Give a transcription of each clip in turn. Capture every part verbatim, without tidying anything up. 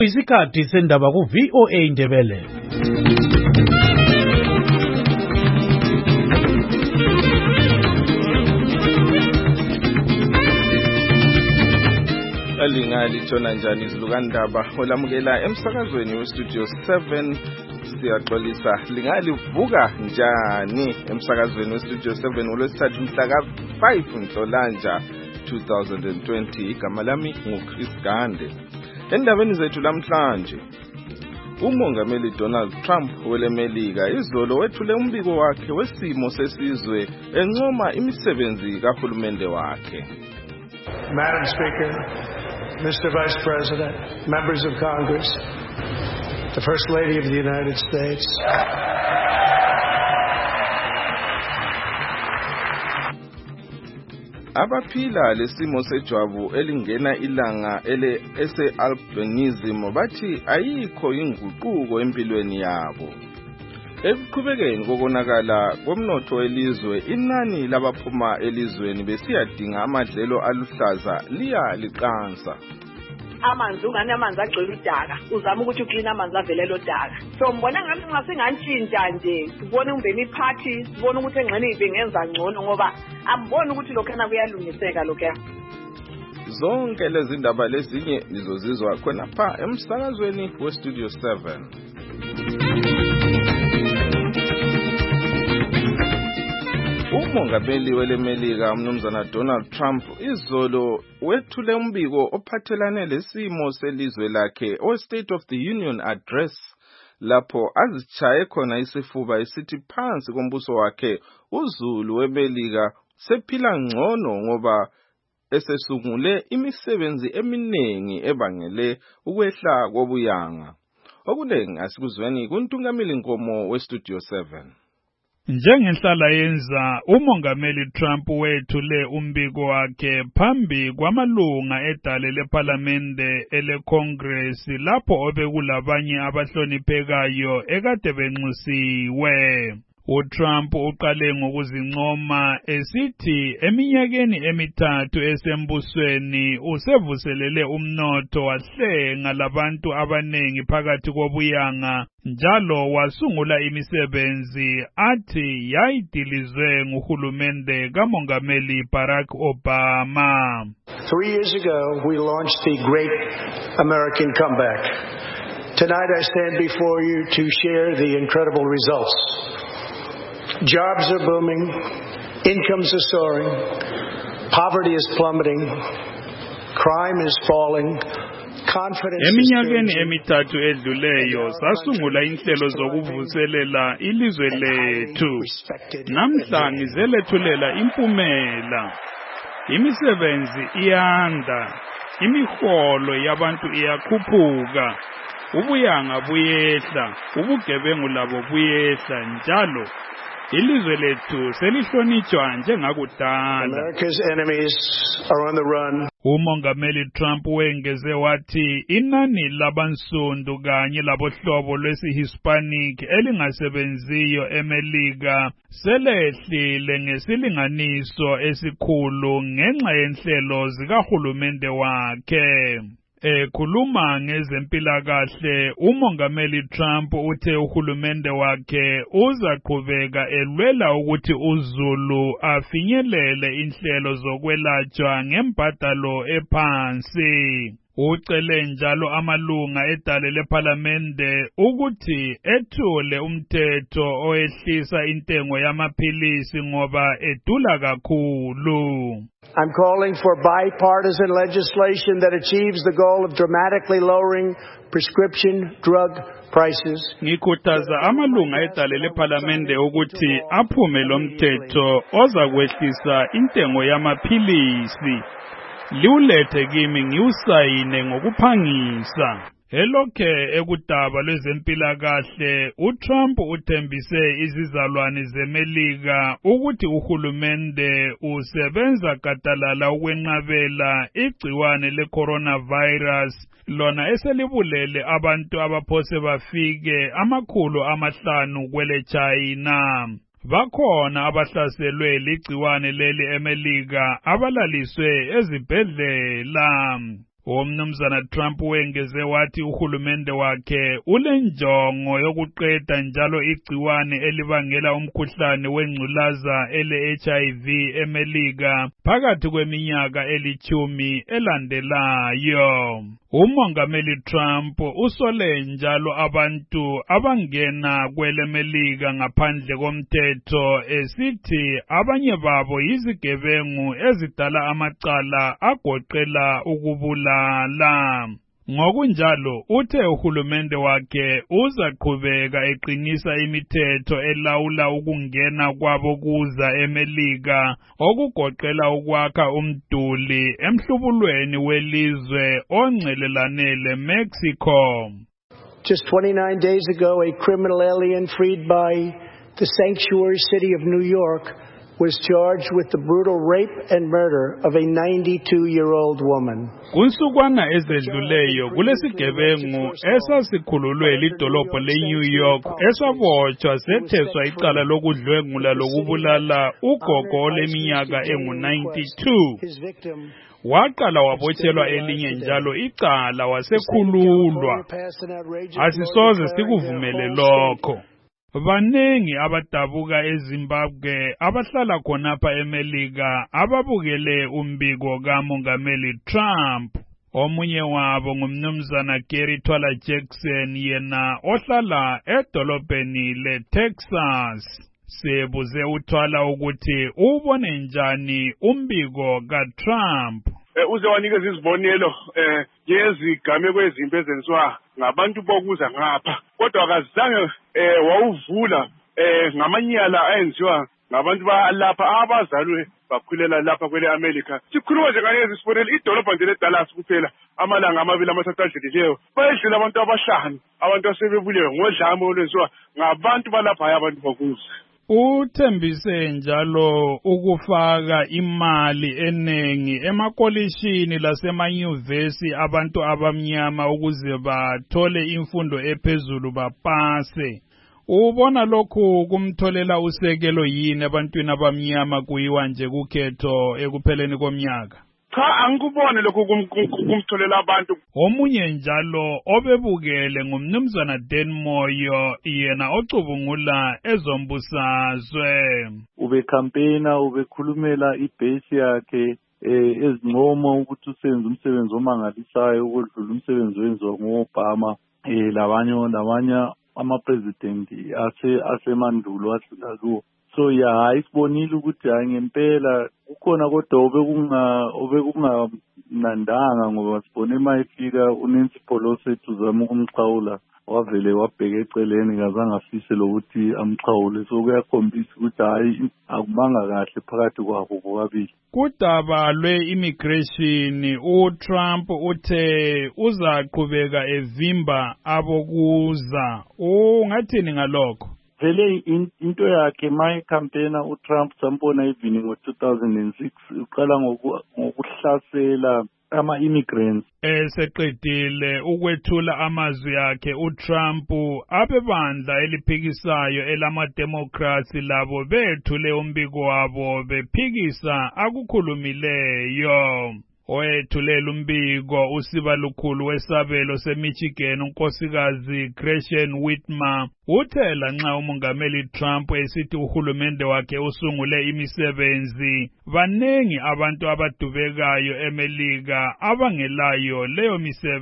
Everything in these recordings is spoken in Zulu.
Isikhathi sendaba ku V O A Indebele. Alingali tshona njani izilukandaba olamukela emsakazweni we Studio seven. Siyaxolisa lingali vuka njani emsakazweni we Studio seven olwesithathu mhla ka five Nhlolanja two thousand twenty. Igama lami nguChris Gande. Endabeni zethu namhlanje, uMongameli Donald Trump welemelika izolo wethule umbiko wakhe wesimo sesizwe encoma imisebenzi kahulumende wakhe. Madam Speaker, Mister Vice President, members of Congress, the First Lady of the United States. Abaphila lesimo sejwabu elingena ilanga ele ese-albinism bathi ayikho inguquko empilweni yabo. Ekuqhubekeni kokonakala komnotho welizwe, inani labaphuma elizweni besiyadinga amadlelo aluhlaza liya liqansa. Amanzi ungani amanzi agcwele udaka, uzama ukuthi uclean amanzi avelele odaka. So mbona ngathi ngasingantshintsha nje, sibone umbeni party, sibone ukuthi engxeni ibengenza ngcono ngoba amboni ukuthi lokho na kuyalungiseka lokho. Zonke lezi ndaba lezinye nizozizwa khona pha emsakazweni we Studio seven. Umongameli welemelika umnumzana Donald Trump izolo wethule umbiko ophathelane lesimo selizwe lakhe o State of the Union Address, lapho azichaye khona isifuba esithi phansi kombuso wakhe uZulu wemelika sephila ngcono ngoba esesungule imisebenzi eminengi ebangele ukwehla kobuyanga. Okunengi asikuzweni kuntungameli Nkomo we Studio seven. Njengenhlala yenza, uMongameli Trump wethule umbiko wakhe phambi kwamalunga edale leParliamente eleCongress lapho obekulabanye abahloniphekayo ekade benxusiwe. UTrump uqale ngokuzincoma esithi eminyakeni emithathu esembusweni usevuselele umnotho wahlenga labantu abanengi phakathi kobuyanga njalo wasungula imisebenzi athi yayidilizwe nguhulumende kaMongameli Barack Obama. Three years ago, we launched the Great American Comeback. Tonight I stand before you to share the incredible results. Jobs are booming, incomes are soaring, poverty is plummeting, crime is falling, confidence is eminyakeni emithathu edluleyo sasungula inhlelo zokuvuselela ilizwe lethu. Namhla ngizelethulela impumela. Imisebenzi iyanda, imiholo yabantu iyakhuphuka, ubuyanga buyehla, ubugebengu labo buyehla njalo. Ilizwe lethu selihlonitshwa njengakudala. America's enemies are on the run. uMongameli Trump wengeze wathi inani labansundu kanye labohlobo lwesihispanic elingasebenziyo eMelika selehlile ngesilinganiso esikhulu ngenxa yenhlelo zikahulumende wakhe. Ekhuluma ngezempilakahle, uMongameli Trump uthe uhulumende wakhe uzaqhubeka elwela ukuthi uZulu afinyelele inhlelo zokwelatshwa ngembadalo ephansi. Ucele njalo amalunga edale leParliamente ukuthi ethule umthetho owehlisa intengo yamaphilisi ngoba edula kakhulu. I'm calling for bipartisan legislation that achieves the goal of dramatically lowering prescription drug prices. Ngikhuthaza amalunga edale leParliamente ukuthi aphume lo mthetho ozakwehlisa intengo yamaphilisi. Liulethe kimi ngiusayine ngokuphangisa. Elokhe ekudaba lwezempilakahle, uTrump uthembise izizalwane zeMelika ukuthi uhulumende usebenza gadalala ukwenqabela igciwane le-coronavirus, lona eselibulele abantu abaphose bafike amakhulu amahlanu kwele China. Bakhona abahlaselwe ligciwane leli eMelika abalaliswe ezibhedlela. Umnumzana Trump wengeze wathi uhulumende wakhe ulenjongo yokuqeda njalo igciwane elibangela umkhuhlane wengculaza ele H I V eMelika phakathi kweminyaka elithumi elandelayo. Umongameli Trump usole njalo abantu abangena kwele Melika ngaphandle komthetho esithi abanye babo yizigebengu ezidala amacala agoqela ukubulala. Ngokunjalo uthe uhulumende wakhe uzaqhubeka eqinisa imithetho elawula ukungena kwabo kuza eMelika okugoqela ukwakha umduli emhlubulweni welizwe oncelelane leMexico. Just twenty-nine days ago, a criminal alien freed by the sanctuary city of New York was charged with the brutal rape and murder of a ninety-two-year-old woman. Kunsukwana ezedluleyo kulesigebengu esasikhululwe lidolobho le-New York esabotshwa setheswa icala lokudlwengula lokubulala ugogo oleminyaka engu ninety-two. Waqala wabotshelwa elinye njalo icala wasekhululwa. Asisoze sikuvumele lokho. Baningi abadabuka eZimbabwe abahlala khonapha eMelika ababukele umbiko kaMongameli Trump. Omunye wabo ngumnumzana Gary Twala Jackson yena ohlala edolobheni leTexas. Sebuze uThwala ukuthi ubone njani umbiko kaTrump. Uze wanikeza izibonelo eh yezigameko ezimbi ezenziwa ngabantu bokuza ngapha kodwa akazange eh wawuvula eh ngamanyala ayenziwa ngabantu balapha abazalwe bakhulela lapha kwele America. Sikhuluma nje ngayezi sibonele idolobha nje leDallas kuphela amalanga amabili amathathu adlulileyo bayedlula abantu abahlanu abantu asebebulewe ngodlame olwenziwa ngabantu balapha abantu bokuza. Uthembise njalo ukufaka imali enengi emakolishini lasemanyuvesi abantu abamnyama ukuze bathole imfundo ephezulu bapase. Ubona lokhu kumtholela usekelo yini ebantwini abamnyama kuyiwa nje kukhetho ekupheleni komnyaka? Cha angikubone lokho kumtholela abantu. Omunye njalo obebukele ngumnumzana Dan Moyo yena ocubungula ezombusazwe. Ube campaigner ubekhulumela ibase yakhe eh ezincomo ukuthi usenze umsebenzi omangalisayo ukudlula umsebenzi wenziwa ngoObama eh labanye labanye ama president ase asemandulo adlula kuwo. So ya ayisibonile ukuthi hayi ngempela ukhona kodwa obekunga obekunga nandanga ngoba sibone mayifika uNancy Pelosi uzama ukumxhawula wavele wabheka eceleni ngazange afise lokuthi amxhawule. So kuyakhombisa ukuthi hayi akubanga kahle phakathi kwabo bobabili. Kudaba lwe-immigration uTrump uthe uzaqhubeka evimba abokuza. Ungathini ngalokho? Vele into yakhe my campaigner uTrump sambona even ngo two thousand six uqala ngokuhlasela ama immigrants. Eseqedile ukwethula amazwi akhe uTrump abebandla eliphikisayo elama Democrats labo bethule umbiko wabo bephikisa akukhulumileyo. Owethulela umbiko usiba lukhulu wesabelo seMichigan unkosikazi Gretchen Whitmer uthela nxa umongameli Trump esithi uhulumende wakhe usungule imisebenzi banengi abantu abadubekayo eMelika abangelayo leyo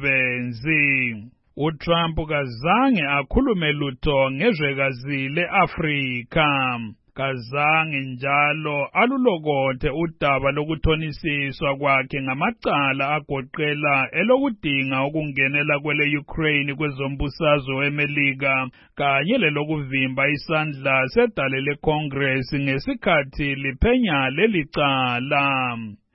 misebenzi. uTrump kazange akhulume lutho ngezwekazi leAfrika. Kazange njalo alulokothe udaba lokuthonisiswa kwakhe ngamacala agoqela elokudinga ukungenela kwele Ukraine kwezombusazwe weMelika kanye lelokuvimba isandla sedale leCongress ngesikhathi liphenya lelicala.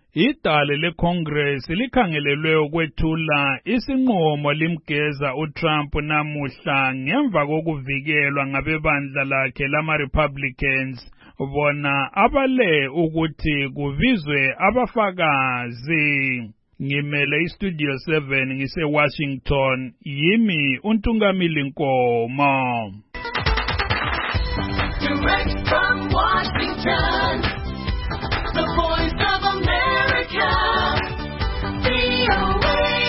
Idale leCongress likhangelelwe ukwethula isinqumo limgeza uTrump namuhla ngemva kokuvikelwa ngabebandla lakhe lama-Republicans bona abale ukuthi kuvizwe abafakazi. Ngimele iStudio seven ngise Washington, yimi uNtungamili Nkomo. Direct from Washington, the voice of America, V O A.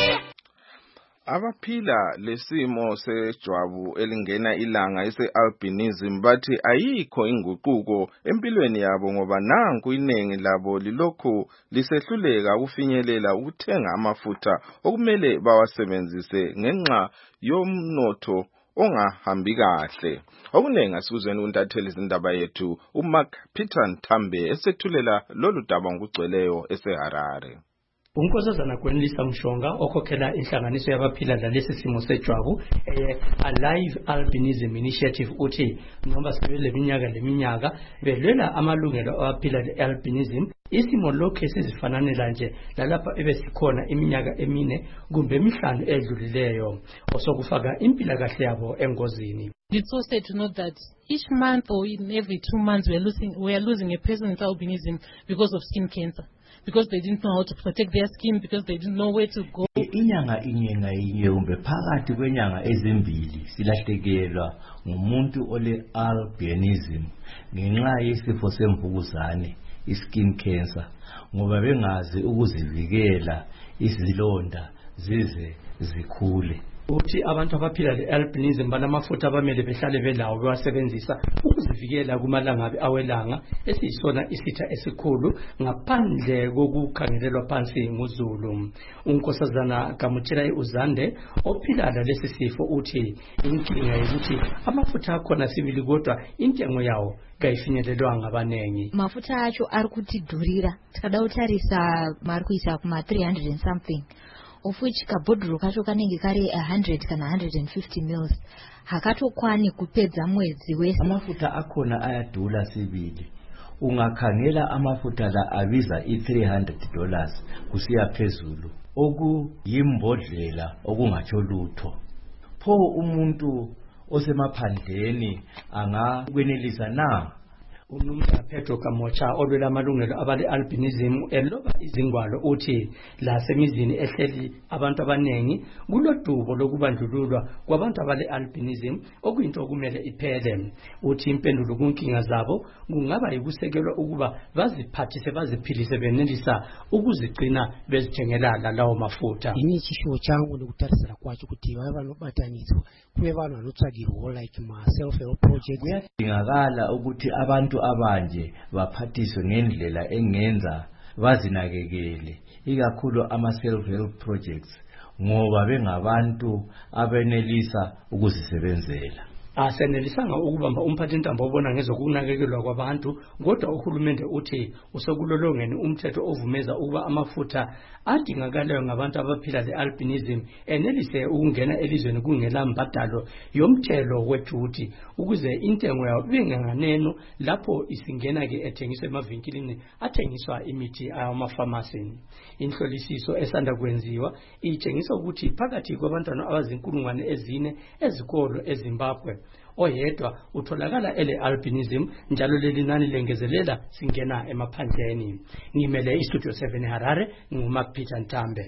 Abaphila lesimo sejwabu elingena ilanga ese-albinism bathi ayikho inguquko empilweni yabo ngoba nanku iningi labo lilokhu lisehluleka ukufinyelela ukuthenga amafutha okumele bawasebenzise ngenxa yomnotho ongahambi kahle. Okunengi asizweni untatheli izindaba yethu uMark Peter Nthambe esethulela lolu daba ngokugcweleyo eseHarare. Unkosazana Gwenlisa Mshonga okhokhela inhlanganiso yabaphila lalesi simo sejwabu eh, Alive Albinism Initiative uthi noma sebele minyaka leminyaka belwela amalungelo abaphila le-albinism isimo lokho esizifananela nje lalapha ebesikhona iminyaka emine kumbe emihlanu edlulileyo osokufaka impila kahle yabo engozini. It's so sad to know that each month or in every two months we are losing we are losing a person with albinism because of skin cancer. Because they didn't know how to protect their skin, because they didn't know where to go. Inyanga inye ngayinye umbe phakathi kwenyanga ezimbili silahlekelwa ngumuntu ole albinism ngenxa yesifo semvukuzane, iskin cancer, ngoba bengazi ukuzivikela izilonda zize zikhule. Uthi abantu abaphila le-albinism banamafutha abamele behlale belawo bewasebenzisa ukuzivikela kumalangabi awelanga esiyisona isitha esikhulu ngaphandle kokukhangelelwa phansi nguzulu. Unkosazana Gamutshela Uzande ophila lesi sifo uthi inkinga yokuthi amafutha akhona sibili kodwa intengo yawo kayifinyelelwa ngabanengi. Mafutha acho ari kutidhurira tikada kutarisa mari kuisa kuma three hundred and something. Of which kabhodhoro kacho kanenge kari one hundred kana one hundred fifty mils hakatokwani kupedza mwedzi wese. Amafuta akhona ayadula sibili. Ungakhangela amafuta la abiza i three hundred dollars kusiya phezulu oku yimbodlela okungatsho lutho. Pho umuntu osemaphandleni angakwenelisa na? Umnumzana Pedro Kamocha olwela amalungelo abale albinism eloba izingwalo uthi la semizini ehleli abantu abanengi kulodubo lokubandlululwa kwabantu abale albinism okuyinto okumele iphele. Uthi impendulo kunkinga zabo kungaba yikusekelwa ukuba baziphathise baziphilise benelisa ukuzigcina bezithengela lawo mafutha. Ini chisho changu ndikutarisira kwacho kuti baba nobatanizo kube bana notsagirwa like ma self help project. Kuyadingakala ukuthi abantu abanje baphathiswe ngendlela engenza bazinakekele ikakhulu ama self help projects ngoba bengabantu abenelisa ukuzisebenzela. Asenelisanga ukubamba umphathintambo obona ngezokunakekelwa kwabantu kodwa uhulumende uthi usokulolongeni umthetho ovumeza ukuba amafutha adingakalayo ngabantu abaphila le-albinism enelise ukungena elizweni kungela mbadalo yomthelo wethuthi ukuze intengo yawo benganganeno lapho isingena ke ethengiswa emavinkilini athengiswa imithi amafamasi. Inhlolisiso esanda kwenziwa itshengisa ukuthi phakathi kwabantwana abazinkulungwane ezine ezikolo eZimbabwe oyedwa utholakala ele albinism njalo leli nani lengezelela singena emaphandleni. Ngimele iStudio seven Harare nguMark Peter Nthambe.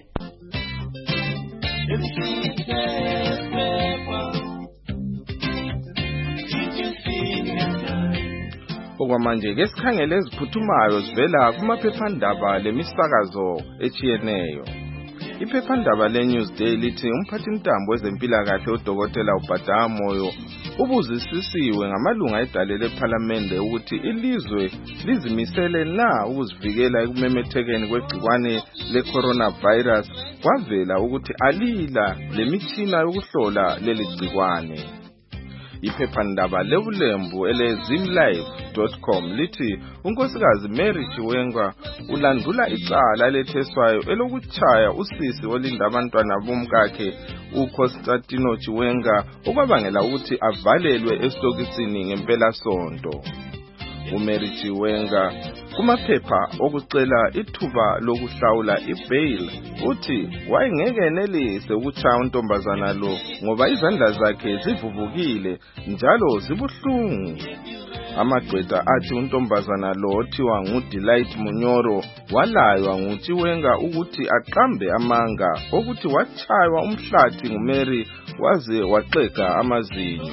Okwamanje ke sikhangele eziphuthumayo zivela kumaphephandaba lemisakazo echiyeneyo. Iphephandaba leNewsday lithi umphathintambo wezempilakahle uDokotela uBhadama Moyo ubuzisisiwe ngamalunga edale lePhalamende ukuthi ilizwe lizimisele na ukuzivikela ekumemethekeni kwegcikwane leCoronavirus kwavela ukuthi alila lemitshina yokuhlola leli gcikwane. Iphephandaba lebulembu ele zimlive dot com lithi unkosikazi Mary Chiwenga ulandula icala letheswayo elokuchaya usisi olinda abantwana bomkakhe uConstantino Chiwenga okwabangela ukuthi avalelwe estokisini ngempela sonto. uMary Chiwenga kumaphepha okucela ithuba lokuhlawula ibail uthi wayengeke enelise ukuchaya untombazana lo ngoba izandla zakhe zivuvukile njalo zibuhlungu. Amagqwetha athi untombazana lo othiwa nguDelight Munyoro walaywa nguChiwenga ukuthi aqambe amanga ukuthi wachaywa umhlathi nguMary waze waxega amazinyo.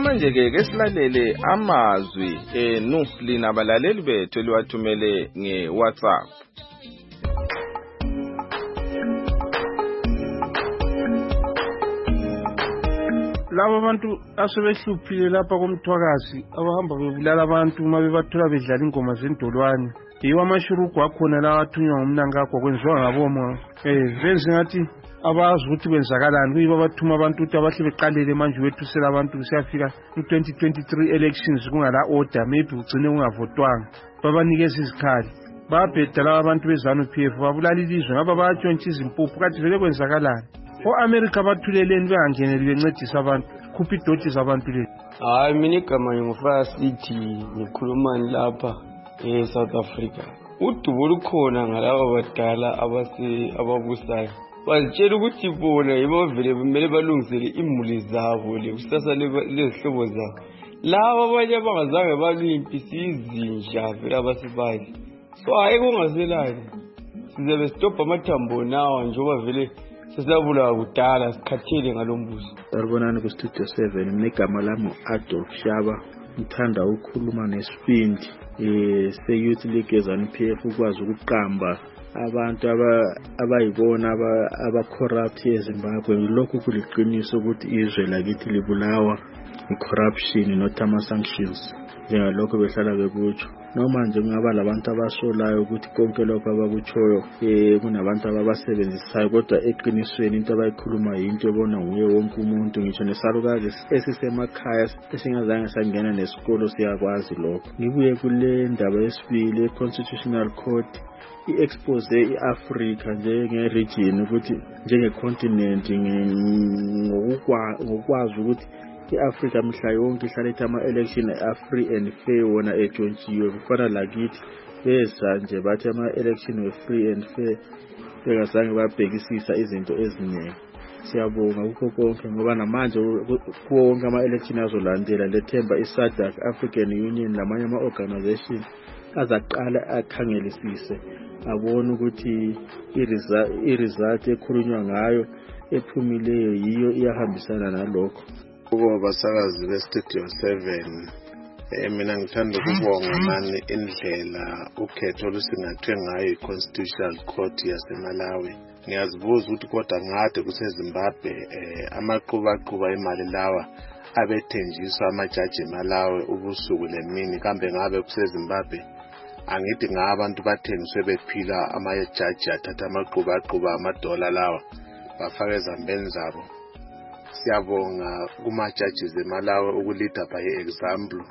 manje ke ke silalele amazwi enu lina abalaleli bethu eliwathumele nge-WhatsApp. Laba abantu asebehluphile lapha komthwakazi abahamba bebulala abantu uma bebathola bedlala ingoma zendolwane. Yiwo amashurugu akhona lawa athunywa ngumnankakho kwenziwa ngabomo. Eh benze ngathi abazi ukuthi kwenzakalani kuyibo abathuma abantu ukuthi abahle beqalele manje wethusela abantu siyafika ku-twenty twenty-three elections kungala order maybe ugcine kungavotwanga babanikeza izikhali babheda laba abantu beZANU-P F babulala ilizwe ngaba bayatshontsha izimpuphu kanti vele kwenzakalani. O-America bathuleleni bengangeneli bencedisa abantu khupha idoti zabantu le. Hayi mina igama ngingufaya sithi ngikhulumani lapha e-South Africa. Udubo lukhona ngalaba badala abase ababusayo. Bazitshela ukuthi bona yibo vele kumele balungisele imuli zabo le kusasa lezihlobo zabo. Laba abanye abangazange balimpi sizinja vele abasibayi. So hayi kungaselani. Sizabe stop amathambo nawo njengoba vele sisabula kudala sikhathele ngalombuzo. Sawubonani ku Studio seven negama lami Adolf Shaba ngithanda ukukhuluma nesibindi eh se Youth League eZANU-P F ukwazi ukuqamba abantu abayibona aba corrupt eZimbabwe. Lokho kuliqiniso ukuthi izwe lakithi libulawa i-corruption not ama-sanctions njengalokho behlala bekutsho. Noma nje kungaba labantu abasolayo ukuthi konke lokho abakutshoyo eh kunabantu ababasebenzisayo kodwa eqinisweni into abayikhuluma yinto ebona nguye wonke umuntu ngisho nesalukazi esisemakhaya esingazange sangena nesikolo siyakwazi lokho. Ngibuye kule ndaba yesibili e-Constitutional Court i-expose i-Africa njenge-region ukuthi njenge-continent ngokwazi ukuthi i-Africa mhla yonke ihlala ithi ama-election a-free and fair wona etshontshiwe kufana lakithi beza nje bathi ama-election we-free and fair bengazange babhekisisa izinto eziningi. Siyabonga kukho konke ngoba namanje kuwo wonke ama-election azolandela lethemba i-SADC African Union lamanye ama-organization azaqala akhangelisise abone ukuthi i-result ekhulunywa ngayo ephumileyo yiyo iyahambisana nalokho. Kubo basakazi be-Studio seven mina ngithanda ukubonga mani indlela ukhetho olusingathwe ngayo i-Constitutional Court yaseMalawi. Ngiyazibuza ukuthi kodwa ngade kuseZimbabwe amaqhuba-qhuba imali lawa abethenjiswa amajaji eMalawi ubusuku lemini kambe ngabe kuseZimbabwe angithi ngabantu bathengiswe bephila amajaji athatha amaqhuba-qhuba amadola lawa bafaka ezambeni zabo. Siyabonga kuma-judges eMalawi ukulida by example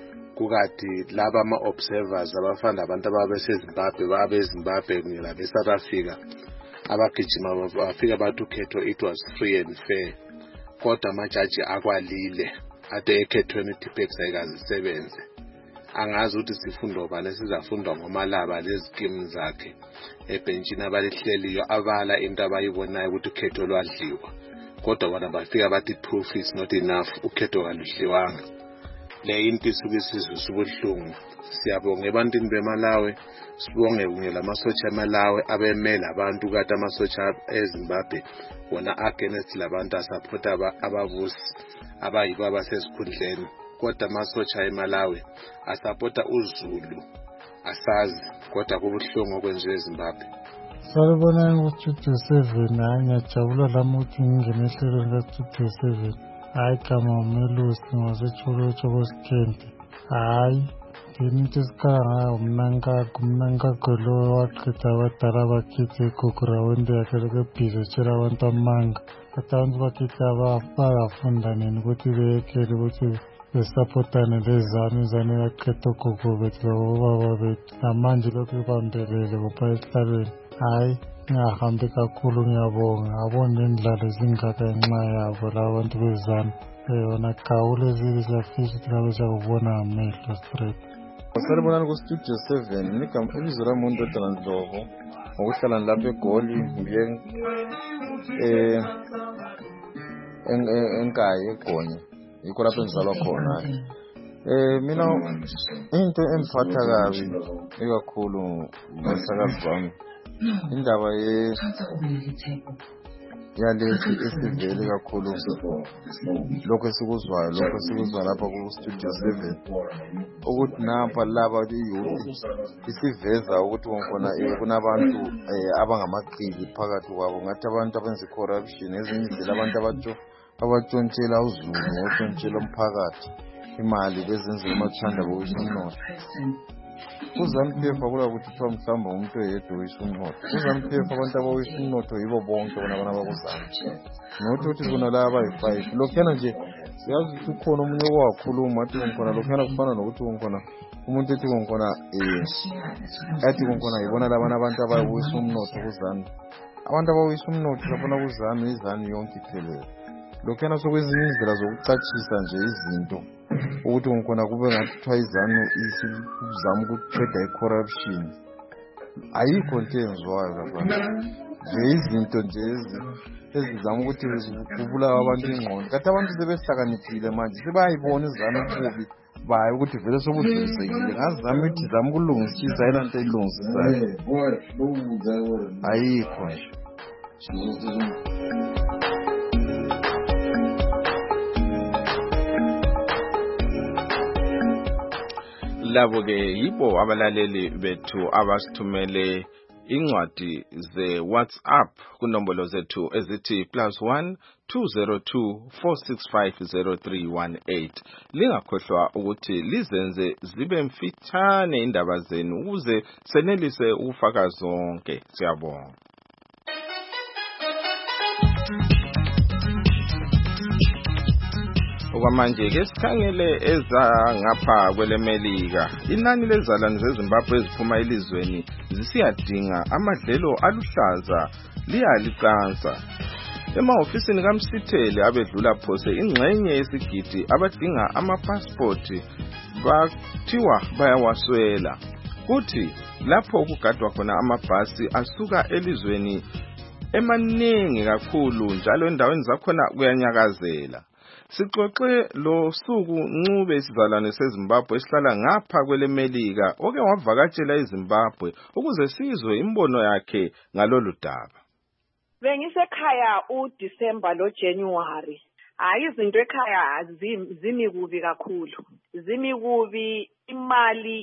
kukathi laba ama-observers abafana abantu ababeseZimbabwe babezimbabwe kunye labe-South Africa abagijima bafika bathi ukhetho it was free and fair kodwa amajaji akwalile ade ekhethweni i-T-P E X ayikazisebenze. Angazi ukuthi sifundo bani sizafundwa ngomalaba lezikimu zakhe ebhenjini abalihleliyo abala into abayibonayo ukuthi ukhetho lwadliwa kodwa bona bafika bathi proof is not enough ukhetho kaludliwanga. Le into isuke isizwe sibuhlungu. Siyabonga ebantwini beMalawi sibonge kunye lamasotsha eMalawi abemela abantu kade amasotsha eZimbabwe wona against labantu asupporta ababusi abayibo abasesikhundleni kodwa amasotsha eMalawi asupporta uZulu asazi kodwa kubuhlungu okwenziwe eZimbabwe. Sawubonani ku-Studio seven hayi ngiyajabula lami ukuthi ngingene ehlelweni ka-Studio seven. Hayi gama umelusi ngosetshulotsho kosikende. Hayi into esikhala ngayo umnankakho umnankakho lo waqeda abadala bakithi egogorawundi yakhe lokebhizi etshela abantu amanga kati abantu bakithi bayafunda nini ukuthi beyekele ukuthi besapotane lezanu izanu yaqeda ogogo bethu labobaba bethu namanje lokhu ibambelele kupha esihlalweni. Hayi ngingahambi kakhulu ngiyabonga abone nendlalo zingaka ngenxa yabo laba bantu bezanu yona gawule zile siyafisa ukuthi ngabe siyakubona ngamehlo straight. Sawubonani ku-Studio seven nigama ibizo lami uNdodana Ndlovu ngokuhlala lapha eGoli ngiye eh enkayi eGonye yikho lapho engizalwa khona. Eh mina into engiphatha kabi ikakhulu ngesakazi bami indaba ye yalesi esivele kakhulu lokho esikuzwayo lokho esikuzwa lapha ku-studio seven ukuthi nampa laba iyouth isiveza ukuthi khona kunabantu abangamaqili phakathi kwabo ngathi abantu abenza i-corruption ezinye izindlela abantu abatsho abatshontshela uzulu ngotshontshela umphakathi imali bezenzela amathanda bowisha umnotho uZANU-P F akula ukuthi kuthiwa mhlawumbe umuntu oyedwa owisha umnotho uZANU-P F abantu abawisha umnotho yibo bonke bona bona bakuzana nokuthi ukuthi bona laba abayi-five lokhuyana nje siyazi ukuthi ukhona omunye owakhuluma athi khona lokhuyana kufana nokuthi khona umuntu ethi khona eh athi khona yibona labana abantu abawisha umnotho kuZANU abantu abawisha umnotho bafuna kuZANU izanu yonke iphelele lokhuyana sokwezinye indlela zokucacisa nje izinto ukuthi ngikhona kube ngathi kuthiwa izanu isizama ukuqeda i-corruption ayikho into enziwayo lapha nje izinto nje ezizama ukuthi kubulawa abantu ingqondo kathi abantu sebehlakaniphile manje sebayayibona izanu kubi baye ukuthi vele sokudlulisekile ngazama ukuthi zama ukulungisisa yena nto elungisisayo ayikho nje labo ke yibo abalaleli bethu abasithumele incwadi ze WhatsApp kunombolo zethu ezithi plus one two zero two four six five zero three one eight lingakhohlwa ukuthi lizenze zibe mfitshane indaba zenu ukuze senelise ukufaka zonke siyabonga. Okwamanje ke sikhangele eza ngapha kwelemelika inani lezalwane zeZimbabwe eziphuma elizweni zisiyadinga amadlelo aluhlaza liyalicansa emahofisini kaMsithele abedlula phose ingxenye yesigidi abadinga amapassport bathiwa bayawaswela kuthi lapho kugadwa khona amabhasi asuka elizweni emaningi kakhulu njalo endaweni zakhona kuyanyakazela. Sixoxe lo suku Ncube isizalwane seZimbabwe esihlala ngapha kwelemelika oke wavakatshela eZimbabwe ukuze sizwe imbono yakhe ngalolu daba. Bengisekhaya uDisemba lo January. Hayi izinto ekhaya zimikubi kakhulu. Zimikubi imali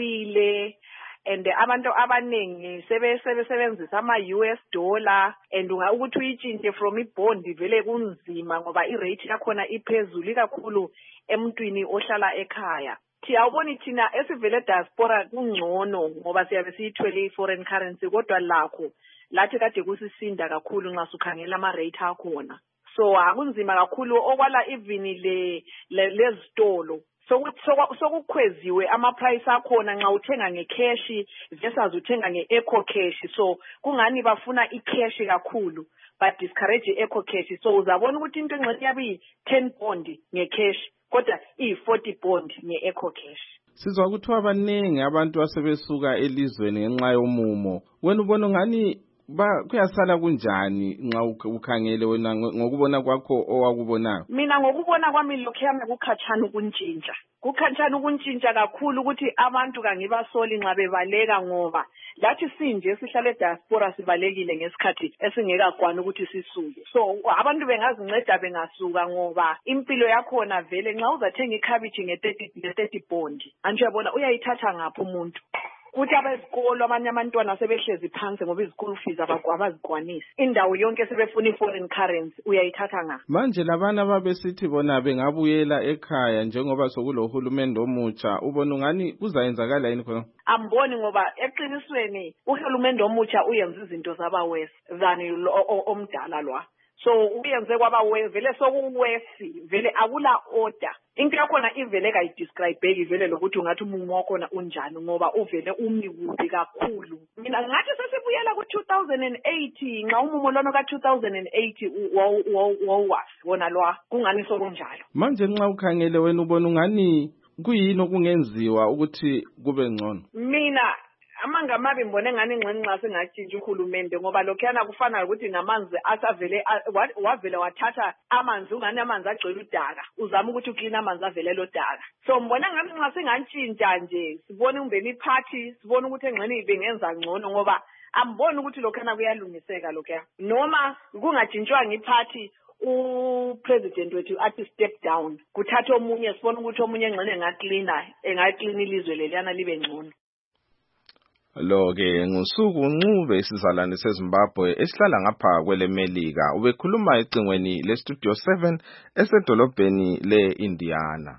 iwile and abantu abanengi sebesebenzisa ama U S dollar and unga ukuthi uyitshintshe from ibond vele kunzima ngoba irate yakhona iphezulu kakhulu emntwini ohlala ekhaya. Thiyawubona thina esivele diaspora kungcono ngoba siyabe siyithwele i-foreign currency kodwa lakho lathi kade kusisinda kakhulu nxa sukhangela ama rate akhona. So akunzima kakhulu okwala even le lezitolo sokukhweziwe ama price akhona nxa uthenga ngecash versus uthenga ngeeco cash so kungani bafuna icash kakhulu but discourage eco cash so uzabona ukuthi into engxenye yabi ten bond ngecash kodwa i-forty bond ngeeco cash. Sizwa ukuthi abaningi abantu asebesuka elizweni ngenxa yomumo wena ubona ngani ba kuyasala kunjani nxa ukhangele wena ngokubona kwakho owakubonayo? Mina ngokubona kwami lokho yami kukhatshana ukuntshintsha kukhatshana ukuntshintsha kakhulu ukuthi abantu kangibasoli nxa bebaleka ngoba lathi sinje sihlale diaspora sibalekile ngesikhathi esingekagwana ukuthi sisuke so abantu bengazinceda bengasuka ngoba impilo yakhona vele nxa uzathenga ikhabitshi nge-thirty bond anje yabona uyayithatha ngapha umuntu uthi abesikolo abanye abantwana sebehlezi phansi ngoba izikolo fees abazigwanisi indawo yonke sebefuna i-foreign currency uyayithatha nga manje labana babesithi bona bengabuyela ekhaya njengoba sokulo hulumende omutsha ubona ungani kuzayenzakala yini khona? Amboni ngoba eqinisweni uhulumende omutsha uyenza izinto zaba worse than omdala lwa so uyenze kwaba vele sokuwesi vele akula order into yakhona ivele kayidescribe vele lokuthi ungathi umumo wakhona unjani ngoba uvele umikubi kakhulu. Mina ngathi sesibuyela ku two thousand eight nxa umumo lona ka two thousand eight wawasi wona lwa kungani sokunjalo. Manje nxa ukhangele wena ubona ungani kuyini okungenziwa ukuthi kube ngcono? Mina amanga mabi mbone ngani ngxenye nxa singatshintsha uhulumende ngoba lokhana kufana ukuthi namanzi asavele wavele wathatha amanzi ungani amanzi agcwele udaka uzama ukuthi uclean amanzi avele lo daka so mbona ngani nxa singatshintsha nje sibone umbeni party sibone ukuthi engxenye bengenza ngcono ngoba amboni ukuthi lokhana kuyalungiseka lokho noma kungajintshwa ngiphathi upresident wethu athi step down kuthatha omunye sibona ukuthi omunye engxene engaklina engaklina ilizwe leliyana libe ngcono. Lo ke ngusuku uncube isizalwane seZimbabwe esihlala ngapha kwele Melika ubekhuluma ecingweni le Studio seven esedolobheni le-Indiana.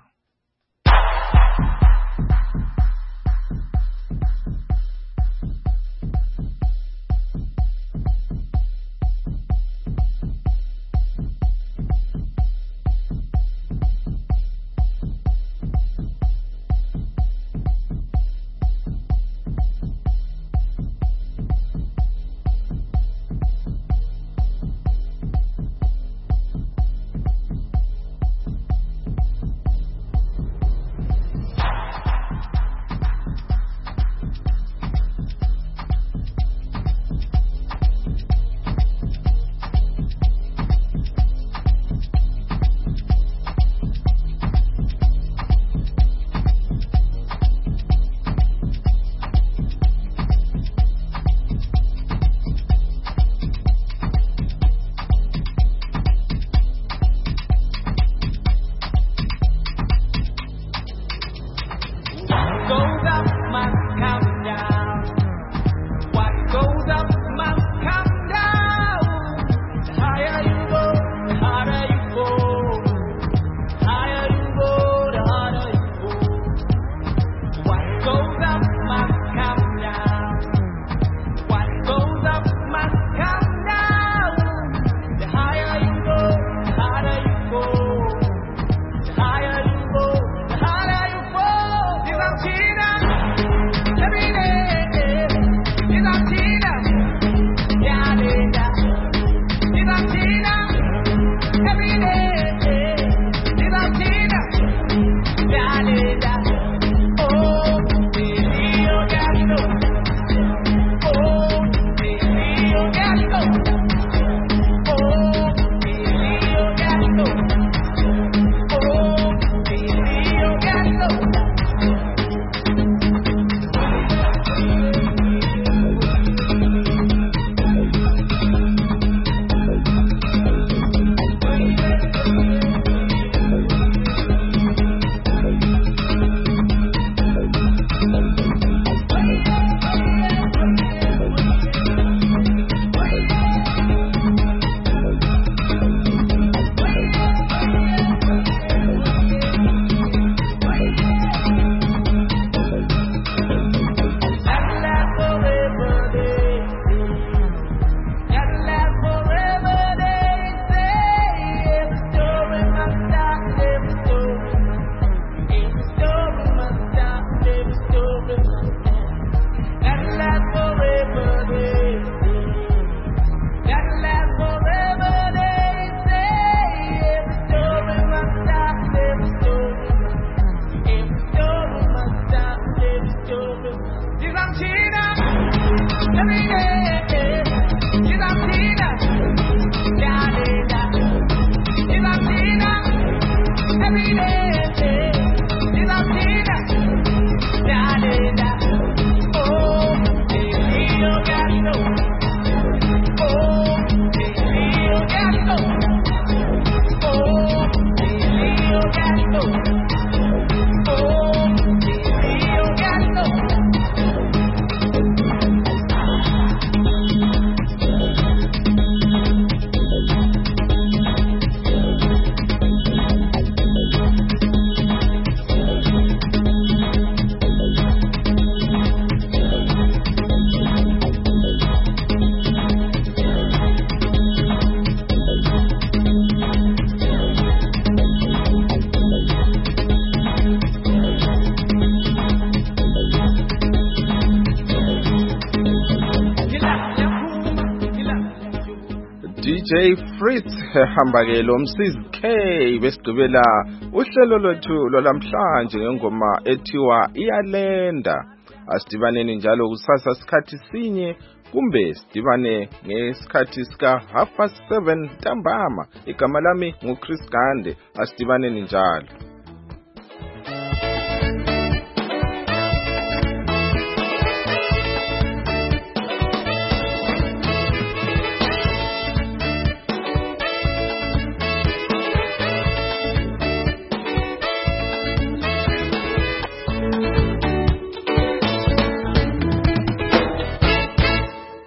D J Fritz hamba ke lo Msizi K besigqibela uhlelo lwethu lolamhlanje ngengoma ethiwa iyalenda. Asidibaneni njalo kusasa sikhathi sinye kumbe sidibane ngesikhathi sika half past seven ntambama. Igama lami nguChris Gande. Asidibaneni njalo.